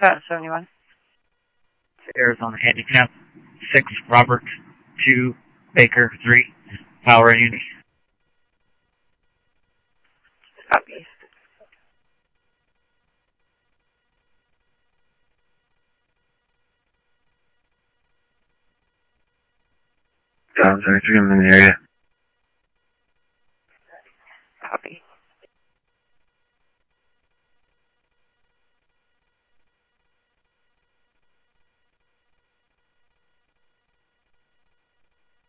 71. Arizona Handicap 6, Robert 2, Baker 3, Power and Uni. Copy. I'm in the area. Copy.